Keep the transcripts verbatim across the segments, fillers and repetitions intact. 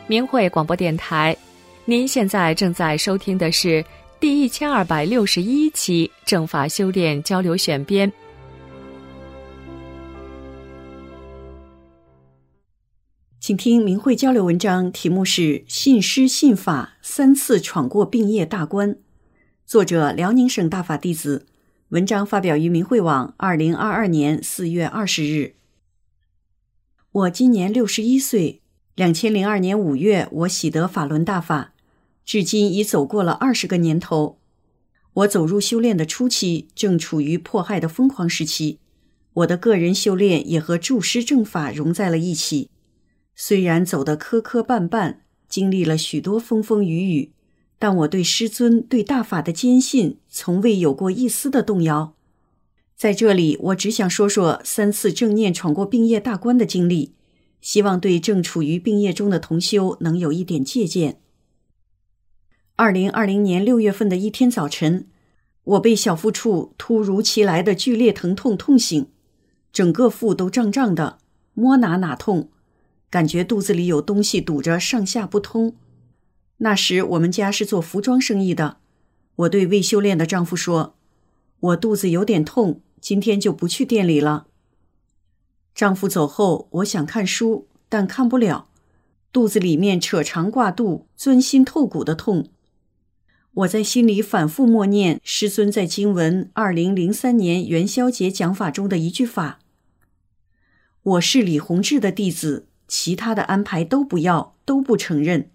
明慧广播电台，您现在正在收听的是第一千二百六十一期正法修炼交流选编。 请听明慧交流文章，题目是信师信法三次闯过病业大关，作者辽宁省大法弟子，文章发表于明慧网二零二二年四月二十日。我今年六十一岁，两千零二年五月我喜得法轮大法，至今已走过了二十个年头。我走入修炼的初期，正处于迫害的疯狂时期，我的个人修炼也和助师正法融在了一起。虽然走得磕磕绊绊，经历了许多风风雨雨，但我对师尊对大法的坚信从未有过一丝的动摇。在这里，我只想说说三次正念闯过病业大关的经历，希望对正处于病业中的同修能有一点借鉴。二零二零年六月份的一天早晨，我被小腹处突如其来的剧烈疼痛痛醒，整个腹都胀胀的，摸哪哪痛，感觉肚子里有东西堵着，上下不通。那时我们家是做服装生意的，我对未修炼的丈夫说，我肚子有点痛，今天就不去店里了。丈夫走后，我想看书，但看不了，肚子里面扯肠挂肚，钻心透骨的痛。我在心里反复默念师尊在经文二零零三年元宵节讲法中的一句法，我是李洪志的弟子，其他的安排都不要，都不承认。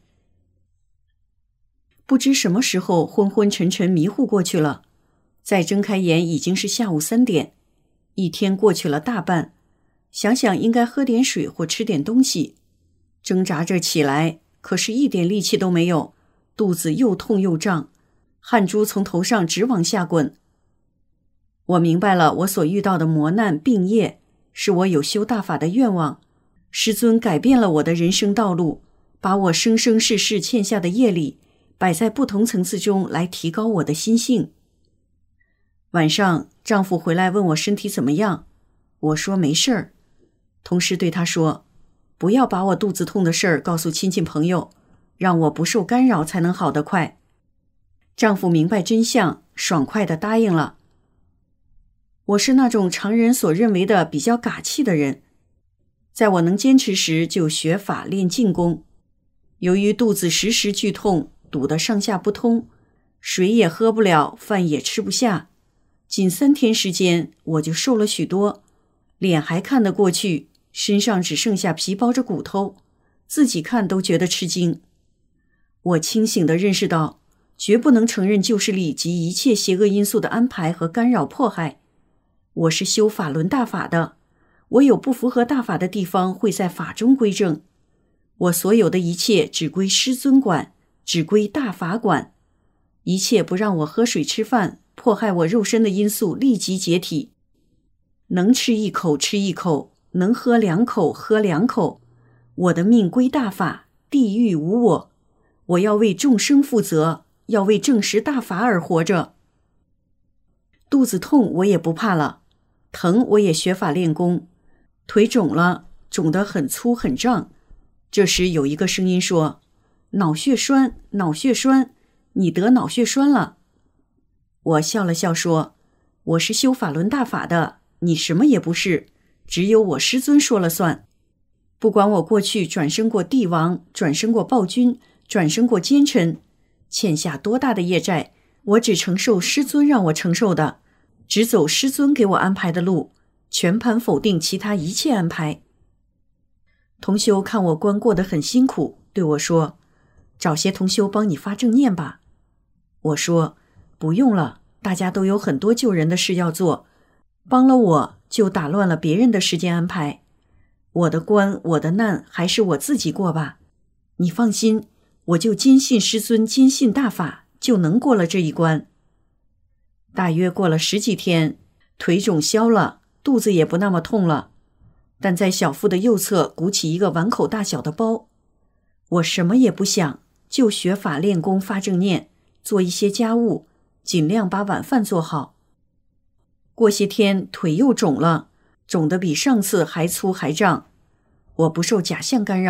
不知什么时候昏昏沉沉迷糊过去了，再睁开眼已经是下午三点，一天过去了大半，想想应该喝点水或吃点东西，挣扎着起来，可是一点力气都没有，肚子又痛又胀，汗珠从头上直往下滚。我明白了，我所遇到的磨难病业是我有修大法的愿望，师尊改变了我的人生道路，把我生生世世欠下的业力摆在不同层次中来提高我的心性。晚上丈夫回来问我身体怎么样，我说没事儿，同时对他说，不要把我肚子痛的事儿告诉亲戚朋友，让我不受干扰才能好得快。丈夫明白真相，爽快地答应了。我是那种常人所认为的比较嘎气的人，在我能坚持时就学法练静功。由于肚子时时剧痛，堵得上下不通，水也喝不了，饭也吃不下，仅三天时间我就瘦了许多，脸还看得过去，身上只剩下皮包着骨头，自己看都觉得吃惊。我清醒地认识到，绝不能承认旧势力及一切邪恶因素的安排和干扰迫害。我是修法轮大法的，我有不符合大法的地方会在法中归正，我所有的一切只归师尊管，只归大法管，一切不让我喝水吃饭，迫害我肉身的因素立即解体。能吃一口吃一口，能喝两口喝两口，我的命归大法，地狱无我，我要为众生负责，要为证实大法而活着。肚子痛我也不怕了，疼我也学法练功，腿肿了，肿得很粗很胀。这时有一个声音说，脑血栓，脑血栓，你得脑血栓了。我笑了笑说，我是修法轮大法的，你什么也不是，只有我师尊说了算。不管我过去转生过帝王，转生过暴君，转生过奸臣，欠下多大的业债，我只承受师尊让我承受的，只走师尊给我安排的路，全盘否定其他一切安排。同修看我关过得很辛苦，对我说，找些同修帮你发正念吧。我说，不用了，大家都有很多救人的事要做，帮了我就打乱了别人的时间安排，我的关我的难还是我自己过吧。你放心，我就坚信师尊，坚信大法，就能过了这一关。大约过了十几天，腿肿消了，肚子也不那么痛了，但在小腹的右侧鼓起一个碗口大小的包。我什么也不想，就学法练功发正念，做一些家务，尽量把晚饭做好。过些天腿又肿了，肿得比上次还粗还胀。我不受假象干扰，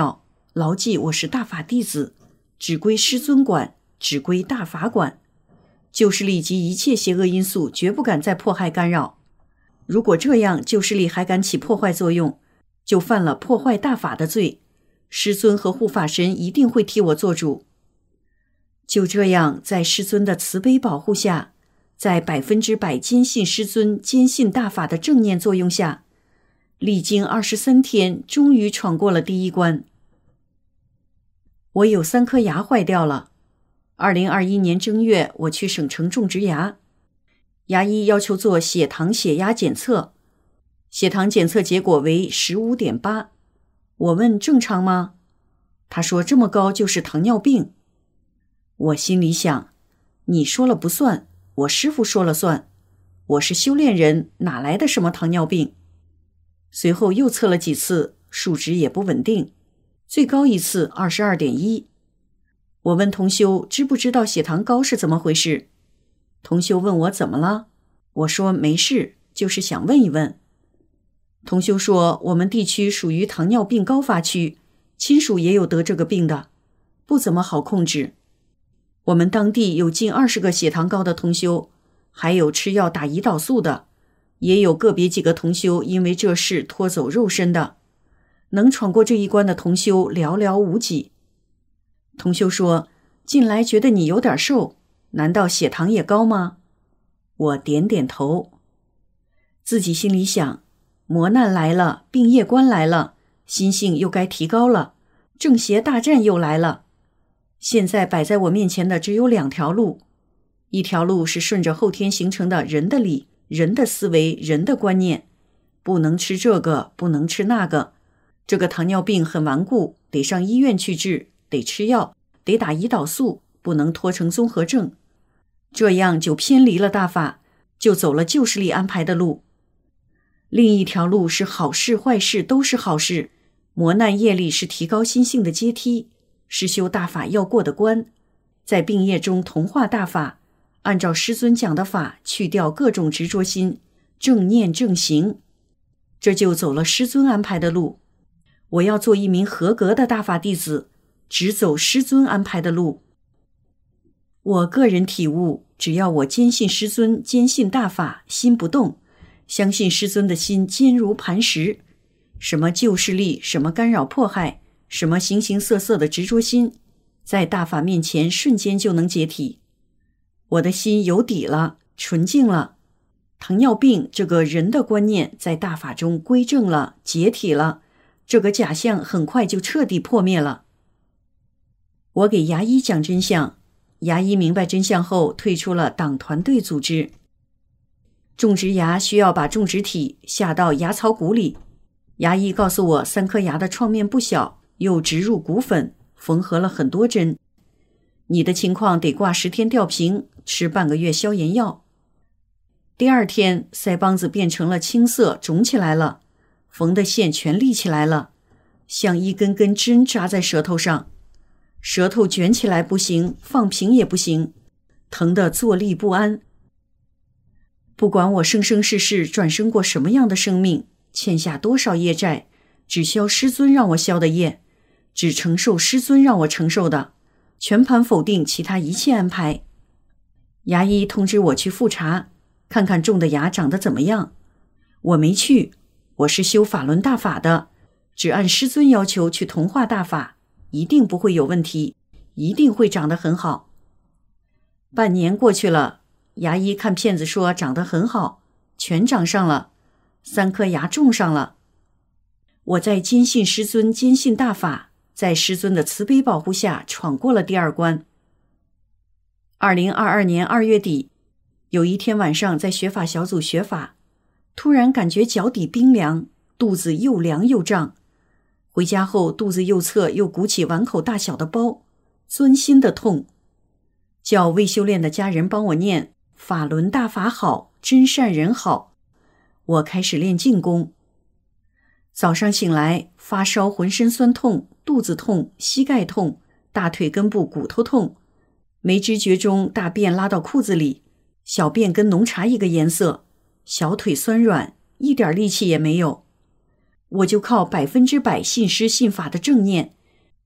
牢记我是大法弟子，只归师尊管，只归大法管。旧势力及一切邪恶因素绝不敢再迫害干扰。如果这样旧势力还敢起破坏作用，就犯了破坏大法的罪，师尊和护法神一定会替我做主。就这样，在师尊的慈悲保护下，在百分之百坚信师尊、坚信大法的正念作用下，历经二十三天，终于闯过了第一关。我有三颗牙坏掉了。二零二一年正月，我去省城种植牙，牙医要求做血糖、血压检测，血糖检测结果为 十五点八。 我问正常吗？他说这么高就是糖尿病。我心里想，你说了不算，我师父说了算，我是修炼人，哪来的什么糖尿病？随后又测了几次，数值也不稳定，最高一次 二十二点一。 我问同修知不知道血糖高是怎么回事，同修问我怎么了，我说没事，就是想问一问。同修说我们地区属于糖尿病高发区，亲属也有得这个病的，不怎么好控制。我们当地有近二十个血糖高的同修，还有吃药打胰岛素的，也有个别几个同修因为这事拖走肉身的，能闯过这一关的同修寥寥无几。同修说，近来觉得你有点瘦，难道血糖也高吗？我点点头。自己心里想，磨难来了，病业关来了，心性又该提高了，正邪大战又来了。现在摆在我面前的只有两条路，一条路是顺着后天形成的人的理、人的思维、人的观念，不能吃这个，不能吃那个，这个糖尿病很顽固，得上医院去治，得吃药，得打胰岛素，不能拖成综合症，这样就偏离了大法，就走了旧势力安排的路。另一条路是好事坏事都是好事，磨难业力是提高心性的阶梯，是修大法要过的关，在病业中同化大法，按照师尊讲的法去掉各种执着心，正念正行，这就走了师尊安排的路。我要做一名合格的大法弟子，只走师尊安排的路。我个人体悟，只要我坚信师尊，坚信大法，心不动，相信师尊的心坚如磐石，什么旧势力，什么干扰迫害，什么形形色色的执着心，在大法面前瞬间就能解体。我的心有底了，纯净了，糖尿病这个人的观念在大法中归正了，解体了，这个假象很快就彻底破灭了。我给牙医讲真相，牙医明白真相后退出了党团队组织。种植牙需要把种植体下到牙槽骨里，牙医告诉我三颗牙的创面不小，又植入骨粉，缝合了很多针，你的情况得挂十天吊瓶，吃半个月消炎药。第二天腮帮子变成了青色，肿起来了，缝的线全立起来了，像一根根针扎在舌头上，舌头卷起来不行，放平也不行，疼得坐立不安。不管我生生世世转生过什么样的生命，欠下多少业债，只消师尊让我消的业，只承受师尊让我承受的，全盘否定其他一切安排。牙医通知我去复查，看看种的牙长得怎么样。我没去，我是修法轮大法的，只按师尊要求去同化大法，一定不会有问题，一定会长得很好。半年过去了，牙医看片子说长得很好，全长上了，三颗牙种上了。我在坚信师尊，坚信大法，在师尊的慈悲保护下闯过了第二关。二零二二年二月底，有一天晚上在学法小组学法，突然感觉脚底冰凉，肚子又凉又胀，回家后肚子右侧又鼓起碗口大小的包，钻心的痛，叫未修炼的家人帮我念法轮大法好，真善人好。我开始练静功。早上醒来，发烧，浑身酸痛，肚子痛，膝盖痛，大腿根部骨头痛，没知觉中大便拉到裤子里，小便跟浓茶一个颜色，小腿酸软，一点力气也没有。我就靠百分之百信师信法的正念，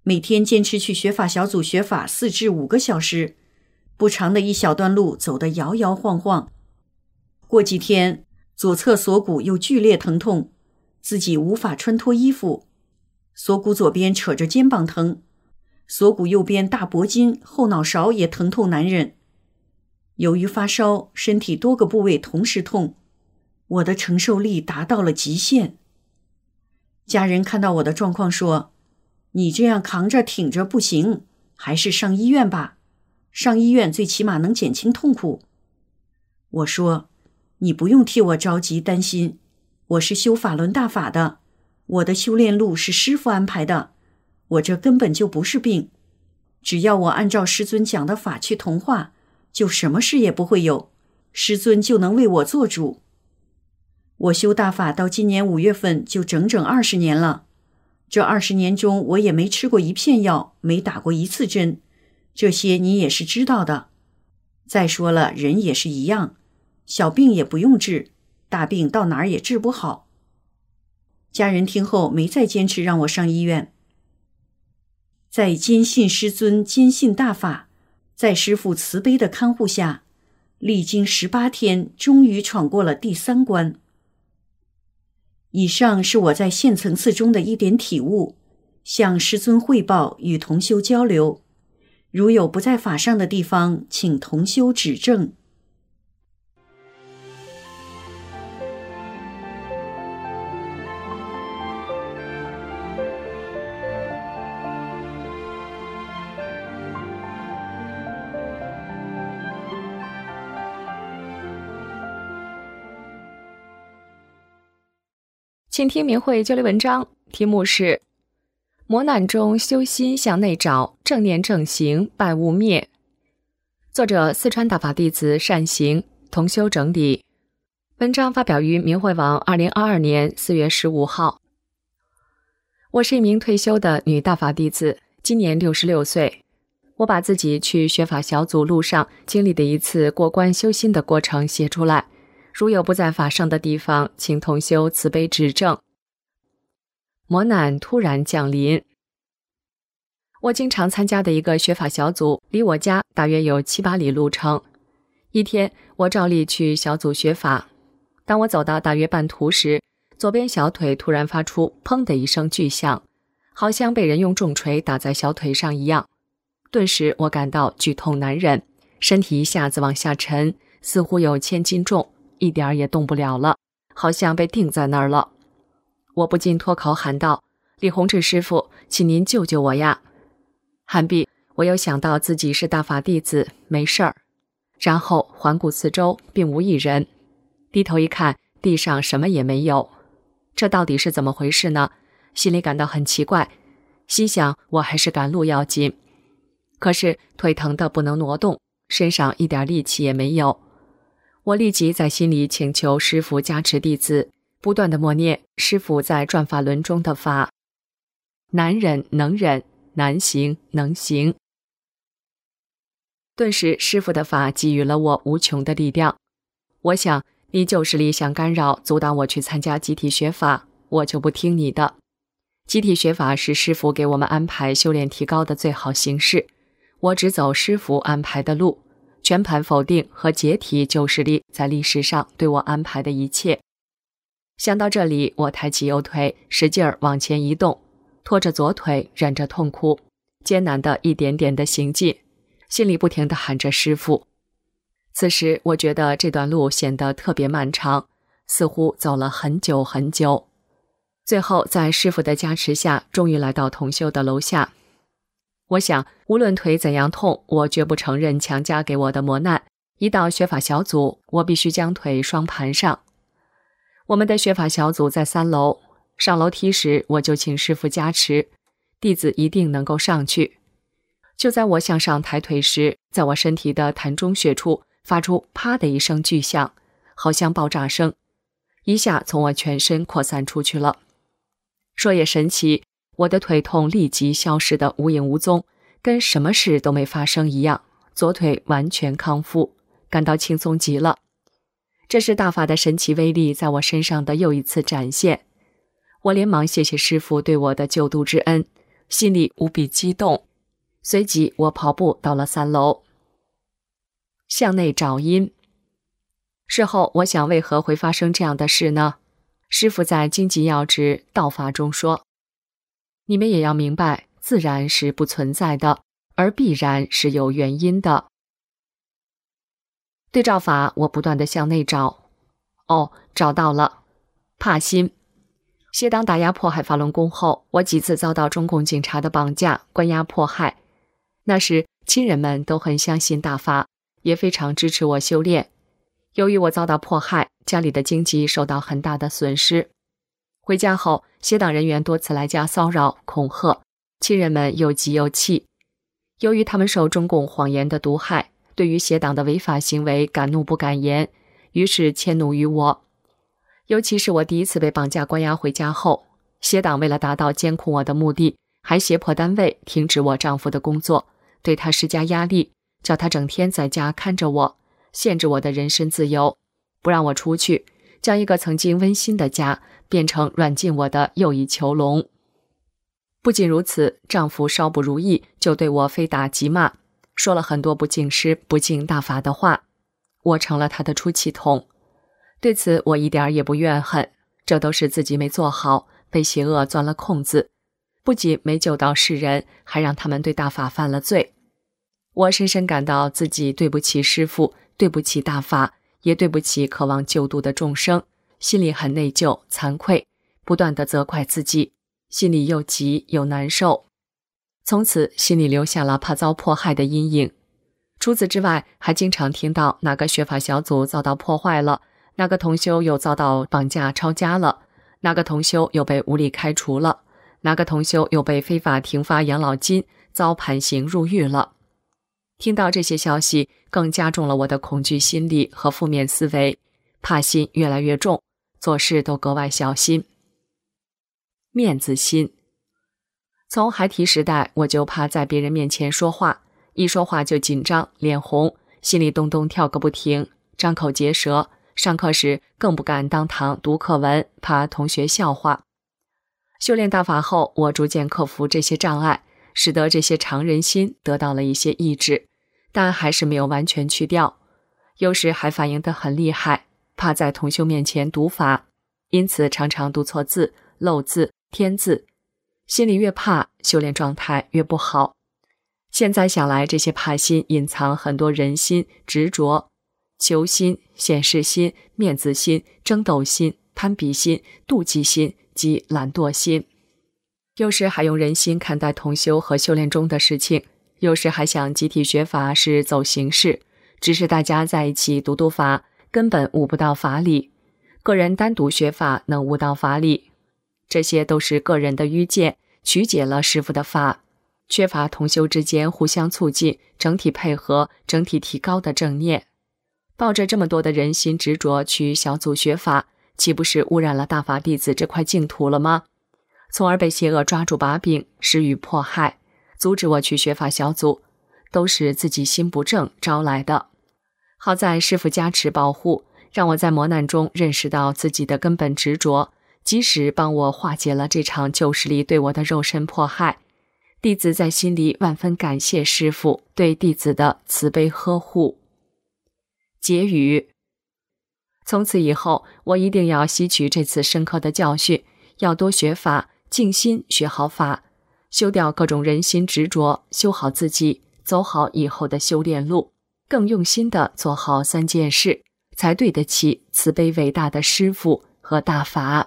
每天坚持去学法小组学法四至五个小时，不长的一小段路走得摇摇晃晃。过几天，左侧锁骨又剧烈疼痛，自己无法穿脱衣服，锁骨左边扯着肩膀疼，锁骨右边大脖筋、后脑勺也疼痛难忍。由于发烧，身体多个部位同时痛，我的承受力达到了极限。家人看到我的状况说，你这样扛着挺着不行，还是上医院吧，上医院最起码能减轻痛苦。我说，你不用替我着急担心，我是修法轮大法的，我的修炼路是师父安排的，我这根本就不是病，只要我按照师尊讲的法去同化，就什么事也不会有，师尊就能为我做主。我修大法到今年五月份就整整二十年了，这二十年中我也没吃过一片药，没打过一次针，这些你也是知道的。再说了，人也是一样，小病也不用治，大病到哪儿也治不好。家人听后没再坚持让我上医院。在坚信师尊、坚信大法，在师父慈悲的看护下，历经十八天，终于闯过了第三关。以上是我在现层次中的一点体悟，向师尊汇报，与同修交流。如有不在法上的地方，请同修指正。 请听明慧交流文章，题目是磨难中修心向内找，正念正行败物灭。作者四川大法弟子善行，同修整理。文章发表于明慧网二零二二年四月十五号。我是一名退休的女大法弟子，今年六十六岁。我把自己去学法小组路上经历的一次过关修心的过程写出来，如有不在法上的地方，请同修慈悲指正。磨难突然降临。我经常参加的一个学法小组，离我家大约有七八里路程。一天，我照例去小组学法。当我走到大约半途时，左边小腿突然发出砰的一声巨响，好像被人用重锤打在小腿上一样。顿时我感到剧痛难忍，身体一下子往下沉，似乎有千斤重，一点儿也动不了了，好像被定在那儿了。我不禁脱口喊道：“李洪志师傅，请您救救我呀！”喊毕，我又想到自己是大法弟子，没事儿。然后环顾四周，并无一人。低头一看，地上什么也没有。这到底是怎么回事呢？心里感到很奇怪，心想我还是赶路要紧。可是腿疼得不能挪动，身上一点力气也没有。我立即在心里请求师父加持弟子，不断地默念师父在转法轮中的法：难忍能忍，难行能行。顿时师父的法给予了我无穷的力量。我想，你就是力想干扰阻挡我去参加集体学法，我就不听你的。集体学法是师父给我们安排修炼提高的最好形式，我只走师父安排的路，全盘否定和解体旧势力在历史上对我安排的一切。想到这里，我抬起右腿，使劲儿往前移动，拖着左腿，忍着痛苦，艰难的一点点的行进，心里不停地喊着师父。此时我觉得这段路显得特别漫长，似乎走了很久很久。最后在师父的加持下，终于来到同修的楼下。我想，无论腿怎样痛，我绝不承认强加给我的磨难。一到学法小组，我必须将腿双盘上。我们的学法小组在三楼，上楼梯时我就请师父加持，弟子一定能够上去。就在我向上抬腿时，在我身体的膻中穴处发出啪的一声巨响，好像爆炸声，一下从我全身扩散出去了。说也神奇，我的腿痛立即消失得无影无踪，跟什么事都没发生一样，左腿完全康复，感到轻松极了。这是大法的神奇威力在我身上的又一次展现。我连忙谢谢师父对我的救度之恩， 心里无比激动。随即我跑步到了三楼，向内找因。事后我想，为何会发生这样的事呢？师父在经济要旨道法中说，你们也要明白，自然是不存在的，而必然是有原因的。对照法，我不断地向内找。哦，找到了。帕辛。谢党打压迫害法轮功后，我几次遭到中共警察的绑架、关押迫害。那时亲人们都很相信大法，也非常支持我修炼。由于我遭到迫害，家里的经济受到很大的损失。回家后，谢党人员多次来家骚扰、恐吓，亲人们又急又气。由于他们受中共谎言的毒害，对于谢党的违法行为敢怒不敢言，于是迁怒于我。尤其是我第一次被绑架关押回家后，谢党为了达到监控我的目的，还胁迫单位停止我丈夫的工作，对他施加压力，叫他整天在家看着我，限制我的人身自由，不让我出去，将一个曾经温馨的家变成软禁我的又一囚笼。不仅如此，丈夫稍不如意就对我非打即骂，说了很多不敬师、不敬大法的话，我成了他的出气筒。对此我一点也不怨恨，这都是自己没做好，被邪恶钻了空子，不仅没救到世人，还让他们对大法犯了罪。我深深感到自己对不起师父，对不起大法，也对不起渴望救度的众生，心里很内疚、惭愧，不断地责怪自己，心里又急又难受。从此心里留下了怕遭迫害的阴影。除此之外，还经常听到哪个学法小组遭到破坏了，哪个同修又遭到绑架抄家了，哪个同修又被无理开除了，哪个同修又被非法停发养老金，遭判刑入狱了。听到这些消息，更加重了我的恐惧心理和负面思维，怕心越来越重，做事都格外小心。面子心。从孩提时代，我就怕在别人面前说话，一说话就紧张、脸红，心里咚咚跳个不停，张口结舌。上课时更不敢当堂读课文，怕同学笑话。修炼大法后，我逐渐克服这些障碍，使得这些常人心得到了一些抑制，但还是没有完全去掉。有时还反应得很厉害，怕在同修面前读法，因此常常读错字、漏字、添字。心里越怕，修炼状态越不好。现在想来，这些怕心隐藏很多人心、执着、求心、显示心、面子心、争斗心、攀比心、妒忌心及懒惰心。有时还用人心看待同修和修炼中的事情，有时还想集体学法是走形式，只是大家在一起读读法，根本悟不到法理。个人单独学法能悟到法理，这些都是个人的愚见，曲解了师父的法，缺乏同修之间互相促进、整体配合、整体提高的正念。抱着这么多的人心执着去小组学法，岂不是污染了大法弟子这块净土了吗？从而被邪恶抓住把柄，施予迫害，阻止我去学法小组，都是自己心不正招来的。好在师父加持保护，让我在磨难中认识到自己的根本执着，及时帮我化解了这场旧势力对我的肉身迫害。弟子在心里万分感谢师父对弟子的慈悲呵护。结语。从此以后，我一定要吸取这次深刻的教训，要多学法，静心学好法，修掉各种人心执着，修好自己，走好以后的修炼路，更用心地做好三件事，才对得起慈悲伟大的师父和大法。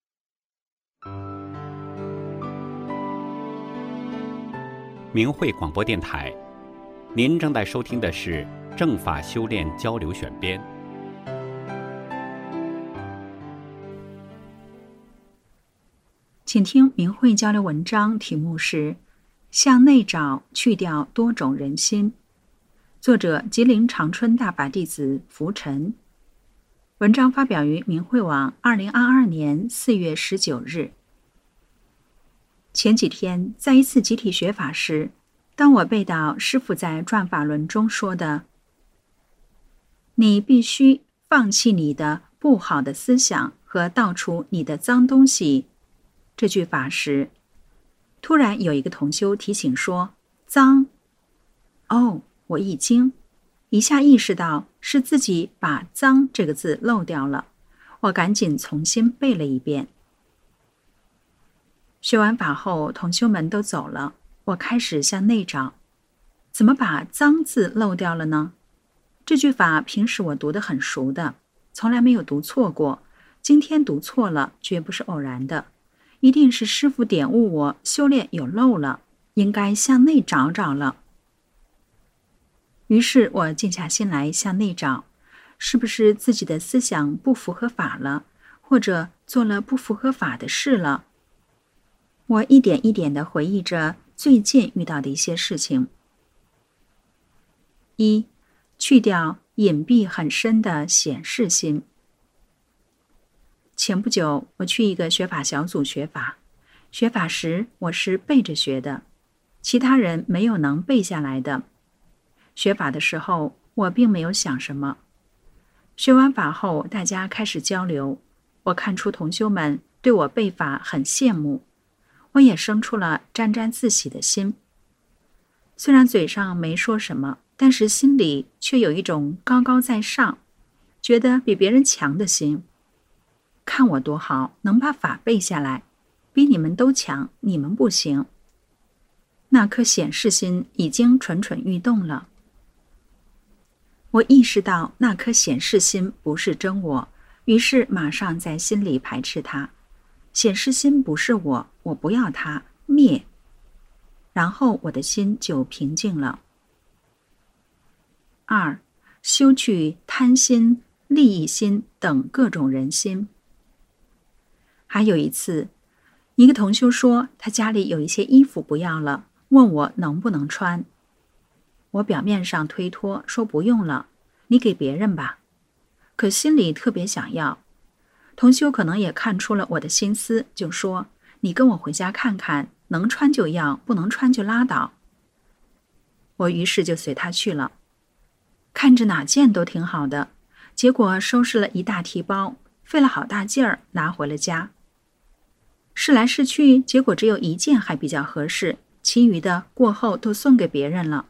明慧广播电台，您正在收听的是正法修炼交流选编。 请听明慧交流文章，题目是向内找，去掉多种人心，作者吉林长春大法弟子福晨。文章发表于明慧网二零二二年四月十九日。前几天在一次集体学法时，当我背到师父在转法轮中说的你必须放弃你的不好的思想和倒除你的脏东西这句法时， 突然有一个同修提醒说：“脏。”哦，我一惊，一下意识到是自己把“脏”这个字漏掉了，我赶紧重新背了一遍。学完法后，同修们都走了，我开始向内找，怎么把“脏”字漏掉了呢？这句法平时我读得很熟的，从来没有读错过，今天读错了，绝不是偶然的，一定是师父点悟我修炼有漏了，应该向内找找了。于是我静下心来向内找，是不是自己的思想不符合法了，或者做了不符合法的事了？我一点一点地回忆着最近遇到的一些事情。一，去掉隐蔽很深的显示心。前不久我去一个学法小组学法，学法时我是背着学的，其他人没有能背下来的。学法的时候我并没有想什么，学完法后大家开始交流，我看出同修们对我背法很羡慕，我也生出了沾沾自喜的心。虽然嘴上没说什么，但是心里却有一种高高在上，觉得比别人强的心。看我多好，能把法背下来，比你们都强，你们不行。那颗显示心已经蠢蠢欲动了。我意识到那颗显示心不是真我，于是马上在心里排斥它。显示心不是我，我不要它，灭。然后我的心就平静了。二，修去贪心、利益心等各种人心。还有一次，一个同修说他家里有一些衣服不要了，问我能不能穿。我表面上推脱，说不用了，你给别人吧。可心里特别想要。同修可能也看出了我的心思，就说：“你跟我回家看看，能穿就要，不能穿就拉倒。”我于是就随他去了。看着哪件都挺好的，结果收拾了一大提包，费了好大劲儿拿回了家。试来试去，结果只有一件还比较合适，其余的过后都送给别人了。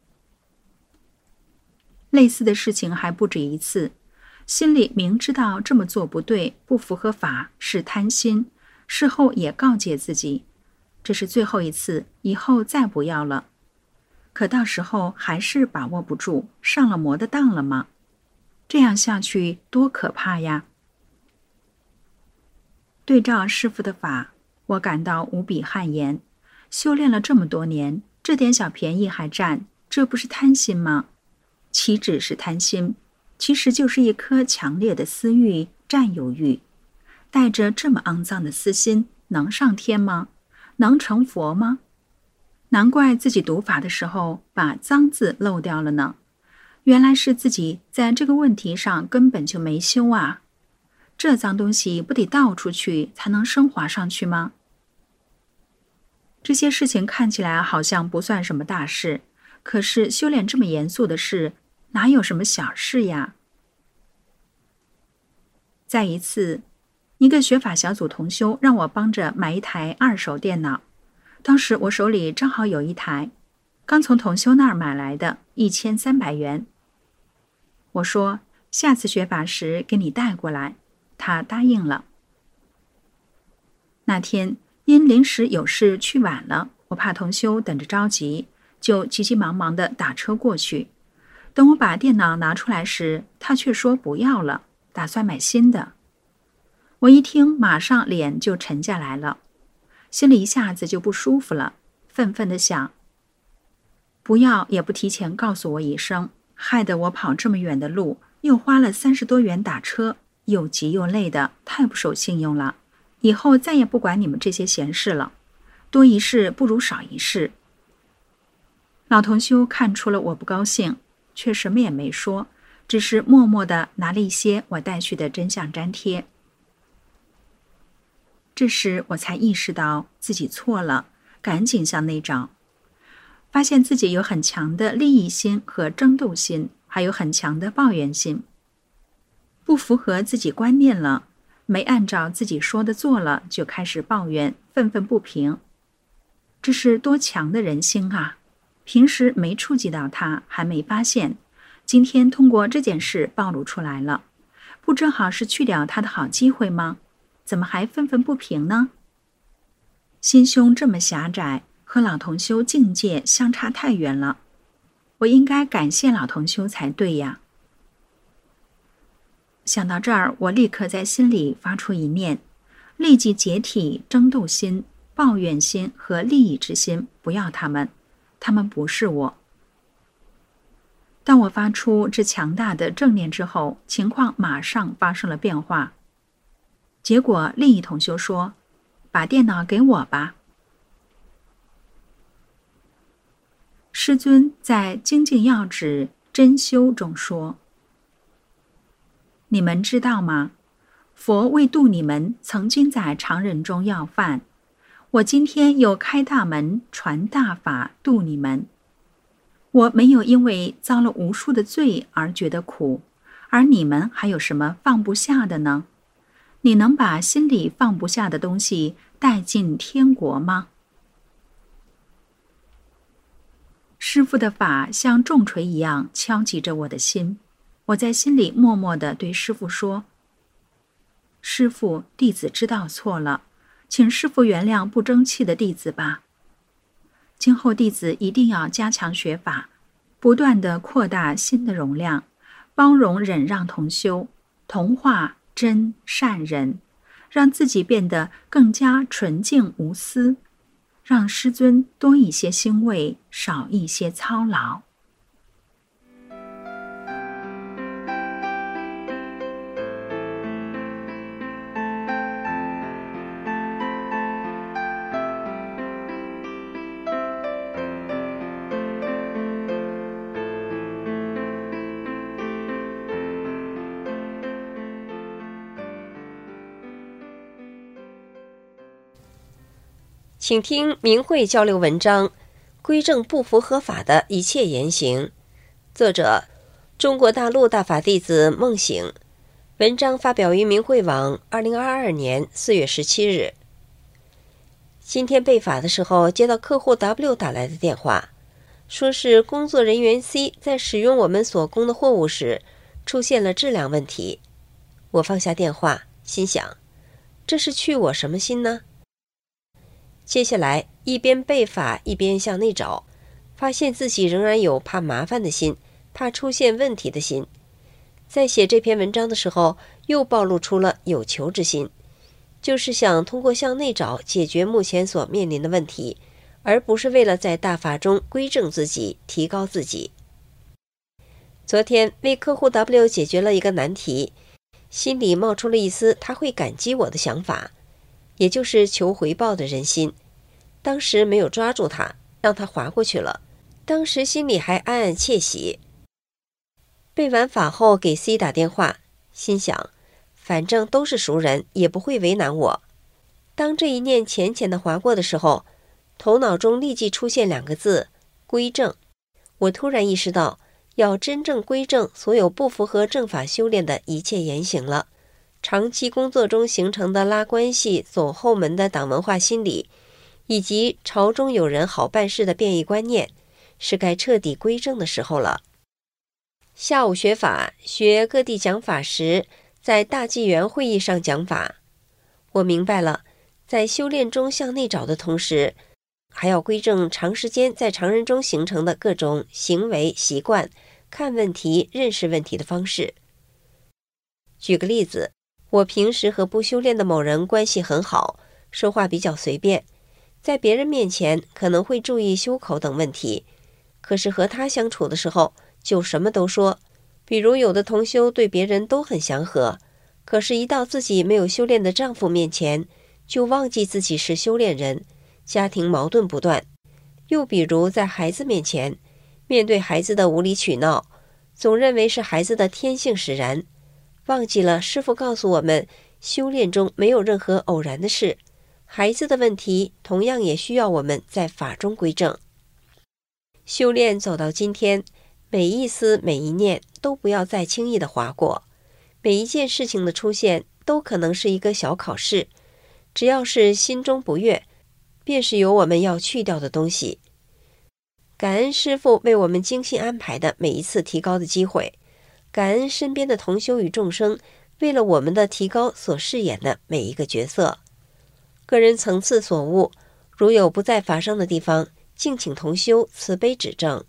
类似的事情还不止一次，心里明知道这么做不对，不符合法，是贪心，事后也告诫自己，这是最后一次，以后再不要了。可到时候还是把握不住，上了魔的当了吗？这样下去多可怕呀！对照师父的法，我感到无比汗颜。修炼了这么多年，这点小便宜还占，这不是贪心吗？岂止是贪心，其实就是一颗强烈的私欲、占有欲。带着这么肮脏的私心，能上天吗？能成佛吗？难怪自己读法的时候把脏字漏掉了呢。原来是自己在这个问题上根本就没修啊。这脏东西不得倒出去才能升华上去吗？这些事情看起来好像不算什么大事，可是修炼这么严肃的事，哪有什么小事呀？再一次，一个学法小组同修让我帮着买一台二手电脑，当时我手里正好有一台，刚从同修那儿买来的，一千三百元。我说下次学法时给你带过来，他答应了。那天因临时有事去晚了，我怕同修等着着急，就急急忙忙地打车过去。等我把电脑拿出来时，他却说不要了，打算买新的。我一听，马上脸就沉下来了，心里一下子就不舒服了，愤愤地想，不要也不提前告诉我一声，害得我跑这么远的路，又花了三十多元打车，又急又累的，太不守信用了。以后再也不管你们这些闲事了，多一事不如少一事。老同修看出了我不高兴，却什么也没说，只是默默地拿了一些我带去的真相粘贴。这时我才意识到自己错了，赶紧向内找，发现自己有很强的利益心和争斗心，还有很强的抱怨心，不符合自己观念了，没按照自己说的做了，就开始抱怨，愤愤不平。 这是多强的人心啊！平时没触及到他，还没发现，今天通过这件事暴露出来了，不正好是去掉他的好机会吗？怎么还愤愤不平呢？心胸这么狭窄，和老同修境界相差太远了，我应该感谢老同修才对呀。想到这儿，我立刻在心里发出一念，立即解体争斗心、抱怨心和利益之心，不要他们，他们不是我。当我发出这强大的正念之后，情况马上发生了变化。结果另一同修说：“把电脑给我吧。”师尊在《精进要旨真修》中说：“你们知道吗？佛为度你们，曾经在常人中要饭。我今天又开大门，传大法，度你们。我没有因为遭了无数的罪而觉得苦，而你们还有什么放不下的呢？你能把心里放不下的东西带进天国吗？”师父的法像重锤一样敲击着我的心，我在心里默默地对师父说：“师父，弟子知道错了，请师父原谅不争气的弟子吧。今后弟子一定要加强学法，不断地扩大心的容量，包容忍让同修，同化真善人，让自己变得更加纯净无私，让师尊多一些欣慰，少一些操劳。” 请听明慧交流文章，规正不符合法的一切言行。作者：中国大陆大法弟子梦醒。文章发表于明慧网，二零二二年四月十七日。今天备法的时候，接到客户 W 打来的电话，说是工作人员 C 在使用我们所供的货物时，出现了质量问题。我放下电话，心想，这是去我什么心呢？接下来一边背法一边向内找，发现自己仍然有怕麻烦的心，怕出现问题的心。在写这篇文章的时候，又暴露出了有求之心，就是想通过向内找解决目前所面临的问题，而不是为了在大法中规正自己，提高自己。昨天为客户 W 解决了一个难题，心里冒出了一丝他会感激我的想法，也就是求回报的人心。当时没有抓住他，让他划过去了，当时心里还暗暗窃喜。背完法后给 C 打电话，心想反正都是熟人，也不会为难我。当这一念浅浅的划过的时候，头脑中立即出现两个字：规正。我突然意识到要真正规正所有不符合正法修炼的一切言行了。长期工作中形成的拉关系、走后门的党文化心理，以及朝中有人好办事的变异观念，是该彻底归正的时候了。下午学法，学各地讲法时，在大纪元会议上讲法，我明白了，在修炼中向内找的同时，还要归正长时间在常人中形成的各种行为习惯、看问题、认识问题的方式。举个例子，我平时和不修炼的某人关系很好，说话比较随便，在别人面前可能会注意修口等问题，可是和他相处的时候就什么都说。比如有的同修对别人都很祥和，可是一到自己没有修炼的丈夫面前，就忘记自己是修炼人，家庭矛盾不断。又比如在孩子面前，面对孩子的无理取闹，总认为是孩子的天性使然，忘记了师父告诉我们，修炼中没有任何偶然的事，孩子的问题同样也需要我们在法中归正。修炼走到今天，每一思每一念都不要再轻易的划过，每一件事情的出现都可能是一个小考试，只要是心中不悦， 便是有我们要去掉的东西。感恩师父为我们精心安排的每一次提高的机会，感恩身边的同修与众生为了我们的提高所饰演的每一个角色。个人层次所悟，如有不在法上的地方，敬请同修慈悲指正。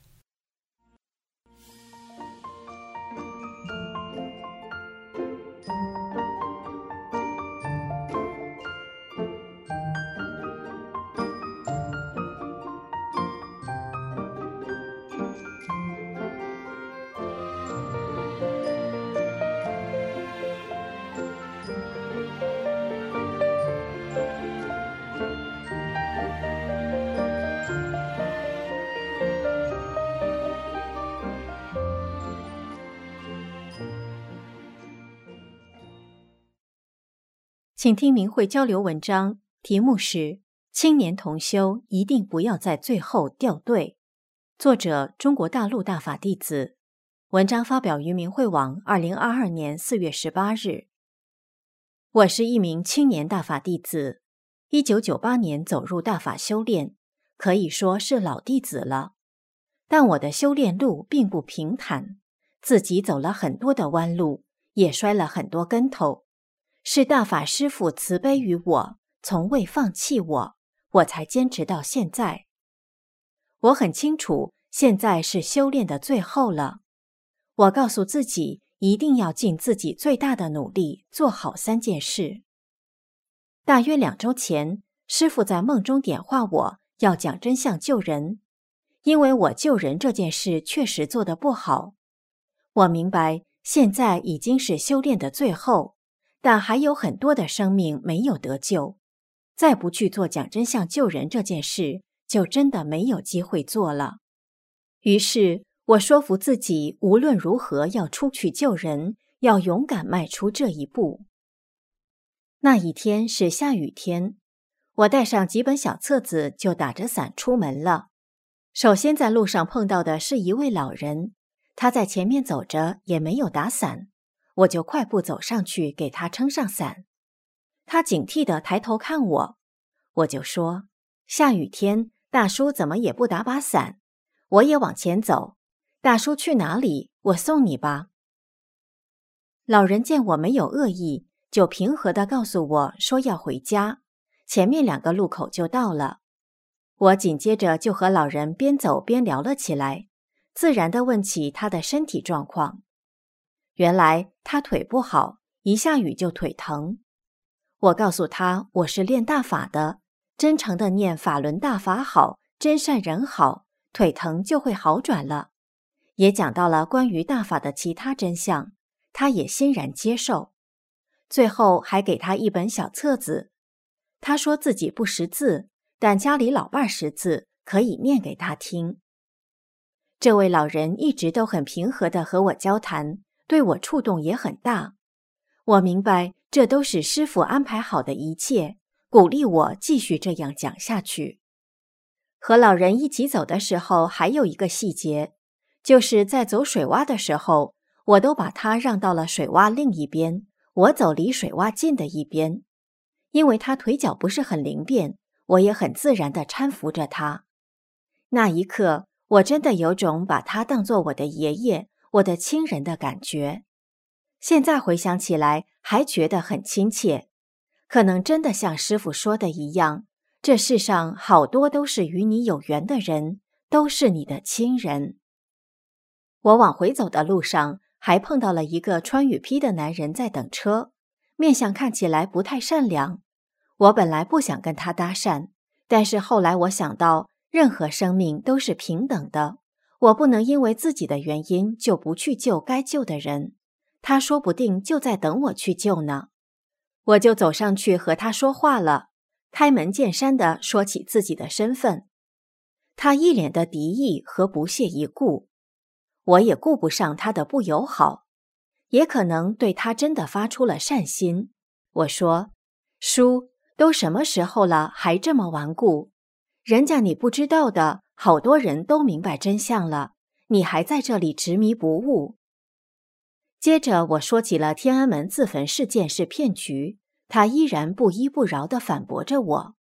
请听明慧交流文章，题目是青年同修一定不要在最后掉队。作者中国大陆大法弟子。文章发表于明慧网二零二二年四月十八日。我是一名青年大法弟子，一九九八年走入大法修炼，可以说是老弟子了。但我的修炼路并不平坦，自己走了很多的弯路，也摔了很多跟头。是大法师父慈悲于我，从未放弃我，我才坚持到现在。我很清楚，现在是修炼的最后了。我告诉自己，一定要尽自己最大的努力，做好三件事。大约两周前，师父在梦中点化我，要讲真相救人。因为我救人这件事确实做得不好。我明白，现在已经是修炼的最后，但还有很多的生命没有得救，再不去做讲真相救人这件事，就真的没有机会做了。于是我说服自己，无论如何要出去救人，要勇敢迈出这一步。那一天是下雨天，我带上几本小册子就打着伞出门了。首先在路上碰到的是一位老人，他在前面走着，也没有打伞。我就快步走上去给他撑上伞。他警惕地抬头看我，我就说，下雨天，大叔怎么也不打把伞？我也往前走，大叔去哪里？我送你吧。老人见我没有恶意，就平和地告诉我说要回家，前面两个路口就到了。我紧接着就和老人边走边聊了起来，自然地问起他的身体状况。原来他腿不好，一下雨就腿疼。我告诉他，我是练大法的，真诚地念法轮大法好，真善人好，腿疼就会好转了。也讲到了关于大法的其他真相，他也欣然接受。最后还给他一本小册子，他说自己不识字，但家里老伴识字，可以念给他听。这位老人一直都很平和地和我交谈，对我触动也很大。我明白这都是师父安排好的一切，鼓励我继续这样讲下去。和老人一起走的时候，还有一个细节，就是在走水洼的时候，我都把他让到了水洼另一边，我走离水洼近的一边。因为他腿脚不是很灵便，我也很自然地搀扶着他。那一刻，我真的有种把他当作我的爷爷，我的亲人的感觉。现在回想起来，还觉得很亲切。可能真的像师父说的一样，这世上好多都是与你有缘的人，都是你的亲人。我往回走的路上，还碰到了一个穿雨披的男人在等车，面相看起来不太善良。我本来不想跟他搭讪，但是后来我想到，任何生命都是平等的，我不能因为自己的原因就不去救该救的人，他说不定就在等我去救呢。我就走上去和他说话了，开门见山地说起自己的身份。他一脸的敌意和不屑一顾，我也顾不上他的不友好，也可能对他真的发出了善心。我说，叔，都什么时候了，还这么顽固？人家你不知道的，好多人都明白真相了，你还在这里执迷不悟。接着我说起了天安门自焚事件是骗局，他依然不依不饶地反驳着我，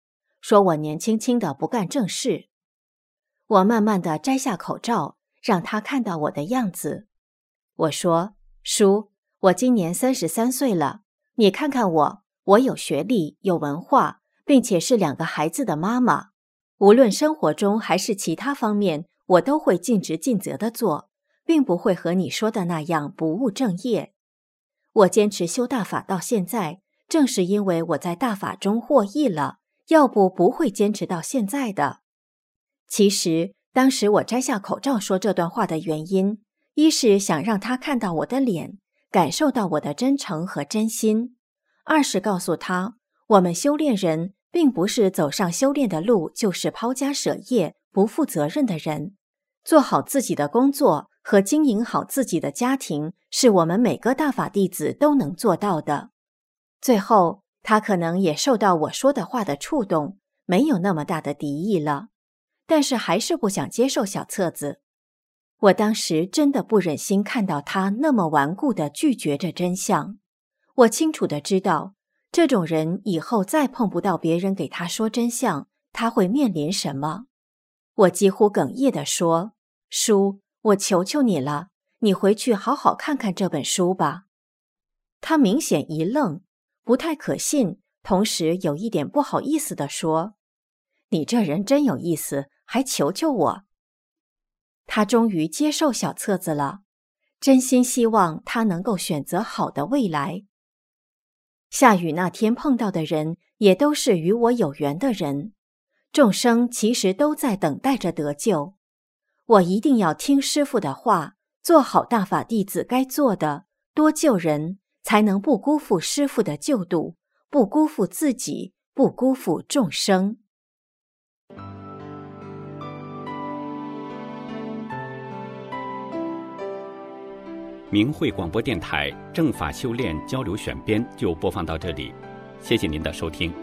说我年轻轻的不干正事。我慢慢地摘下口罩，让他看到我的样子。我说：叔，我今年三十三岁了，你看看我，我有学历，有文化，并且是两个孩子的妈妈。无论生活中还是其他方面，我都会尽职尽责地做，并不会和你说的那样不务正业。我坚持修大法到现在，正是因为我在大法中获益了，要不不会坚持到现在的。其实，当时我摘下口罩说这段话的原因，一是想让他看到我的脸，感受到我的真诚和真心；二是告诉他，我们修炼人并不是走上修炼的路就是抛家舍业、不负责任的人。做好自己的工作和经营好自己的家庭，是我们每个大法弟子都能做到的。最后，他可能也受到我说的话的触动，没有那么大的敌意了，但是还是不想接受小册子。我当时真的不忍心看到他那么顽固地拒绝着真相。我清楚地知道，这种人以后再碰不到别人给他说真相，他会面临什么。我几乎哽咽地说：叔，我求求你了，你回去好好看看这本书吧。他明显一愣，不太可信，同时有一点不好意思地说：你这人真有意思，还求求我。他终于接受小册子了，真心希望他能够选择好的未来。下雨那天碰到的人，也都是与我有缘的人。众生其实都在等待着得救。我一定要听师父的话，做好大法弟子该做的，多救人，才能不辜负师父的救度，不辜负自己，不辜负众生。 明慧广播电台正法修炼交流选编就播放到这里，谢谢您的收听。